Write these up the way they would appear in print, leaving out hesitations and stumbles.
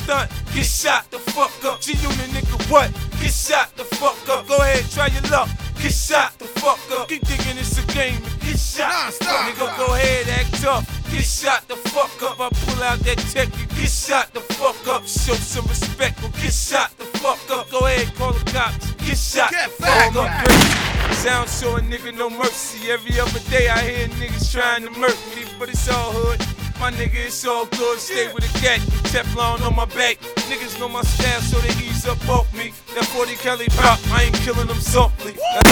stunt, get shot the fuck up. G-Unit nigga what? Get shot the fuck up. Go ahead, try your luck. Get shot the fuck up. Keep thinking it's a game. Get shot. Nigga, go ahead, act tough. Get shot the fuck up. I pull out that tech. You get shot the fuck up. Show some respect. Or get shot the fuck up. Go ahead, call the cops. Get shot the fuck up. Sound so a nigga no mercy. Every other day I hear niggas trying to murk me, but it's all hood. My nigga, it's all good. Stay with a gat, Teflon on my back. Niggas know my style, so they ease up off me. That 40 Kelly pop, I ain't killing them softly.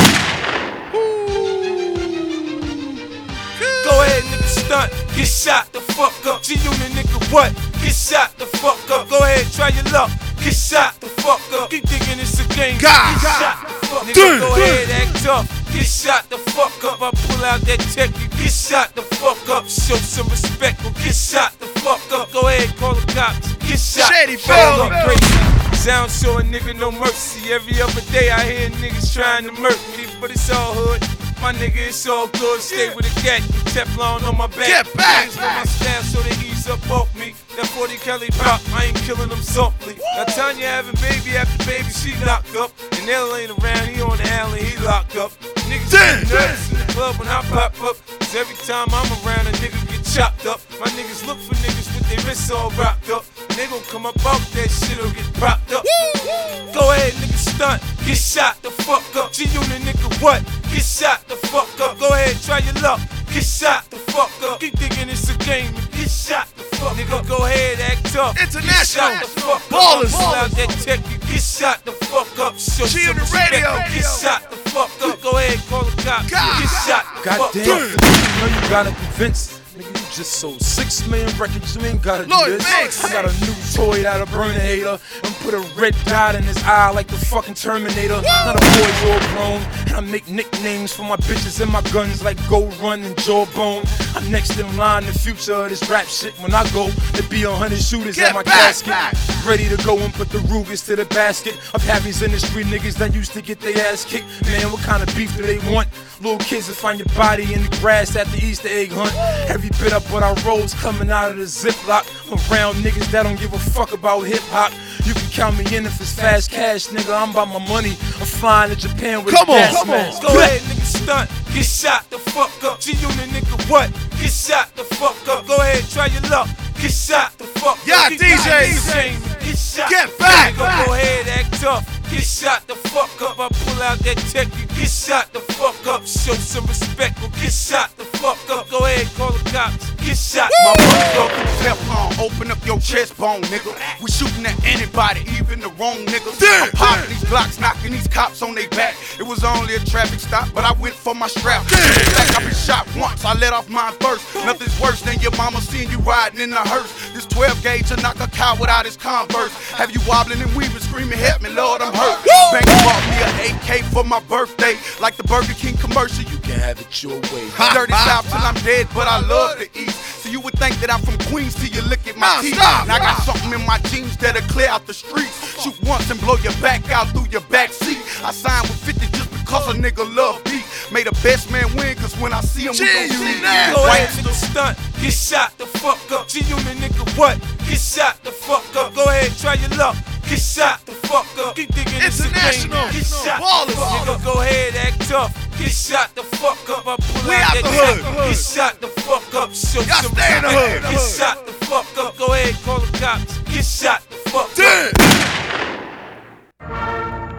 Go ahead, nigga, stunt, get shot the fuck up. G-Unit nigga what? Get shot the fuck up. Go ahead, try your luck. Get shot the fuck up. Keep thinking it's a game. Get shot the fuck up. Nigga, go ahead, act tough. Get shot the fuck up. I pull out that tech. You get shot the fuck up. Show some respect. Or get shot the fuck up. Go ahead, call the cops. Get shot the fuck up. Crazy. Sound so a nigga no mercy. Every other day I hear niggas trying to murk me, but it's all hood. My nigga, it's all good. Stay with a gat, Teflon on my back. Get back. Niggas know my style, so they ease up off me. That 40 Kelly pop, I ain't killing them softly. Now Tanya having baby after baby, she locked up. And L ain't around, he on the alley, he locked up. Niggas get nervous in the club when I pop up. Cause every time I'm around, a nigga get chopped up. My niggas look for niggas with their wrists all rocked up. And they gon' come up out that shit or get propped up. Go ahead, nigga, stunt, get shot the fuck up. G-Unit nigga what? Get shot the fuck up. Go ahead, try your luck. Get shot the fuck up. Keep thinking it's a game. Get shot the fuck up. Nigga, go ahead, act tough. International Get shot the fuck ballers. up. Pull out that tech. You get shot the fuck up. Show G on some the respect. radio. Get shot the fuck up. Go ahead, call the cops. Get shot the fuck up. Goddamn, you know you gotta convince. Nigga, you just sold 6 million records, you ain't gotta do Lloyd this. Banks. I got a new toy that'll burn a hater and put a red dot in his eye like the fucking Terminator. Now the boys all grown, and I make nicknames for my bitches and my guns like Go Run and Jawbone. I'm next in line, the future of this rap shit. When I go, there be 100 shooters at my casket. Ready to go and put the Rugers to the basket of Harry's in the street niggas that used to get their ass kicked. Man, what kind of beef do they want? Little kids will find your body in the grass at the Easter egg hunt. Every bit of what I roll's coming out of the Ziploc. I'm around niggas that don't give a fuck about hip-hop. You can count me in if it's fast cash, nigga. I'm about my money. I'm flying to Japan with a gas mask. Go ahead, nigga, stunt, get shot the fuck up. G-Unit nigga what? Get shot the fuck up. Go ahead, try your luck. Get shot the fuck up. Yeah, Keep DJs. Get shot. Get back. Nigga, go ahead, act tough. Get shot the fuck up. I pull out that tech. You get shot the fuck up. Show some respect. Or get shot the fuck up. Go ahead, call the cops. Get shot. My motherfucker Teflon, open up your chest bone, nigga. We shooting at anybody, even the wrong niggas. I'm popping these Glocks, knocking these cops on their back. It was only a traffic stop, but I went for my strap. Like I've been shot once, I let off mine first. Nothing's worse than your mama seeing you riding in a hearse. This 12 gauge to knock a cow without his Converse. Have you wobbling and weaving, screaming, help me, Lord, I'm hurt. Bank bought me an AK for my birthday. Like the Burger King commercial, you can have it your way. Dirty South till I'm dead, but I love the East. So you would think that I'm from Queens till you look at my teeth. And I got something in my jeans that'll clear out the streets. Shoot once and blow your back out through your back seat. I signed with 50 just because a nigga love beat. May the best man win, cause when I see him, we gon' see him. Go ahead, nigga, stunt, get shot the fuck up. G-Unit nigga what? Get shot the fuck up. Go ahead, try your luck. Get shot the fuck up. Keep thinking it's a game. Get shot the fuck up. Nigga, go ahead, act tough. Get shot the fuck up. I pull out that tech. Get shot the fuck up. Show some respect. Get shot the fuck up. Go ahead, call the cops. Get shot the fuck up.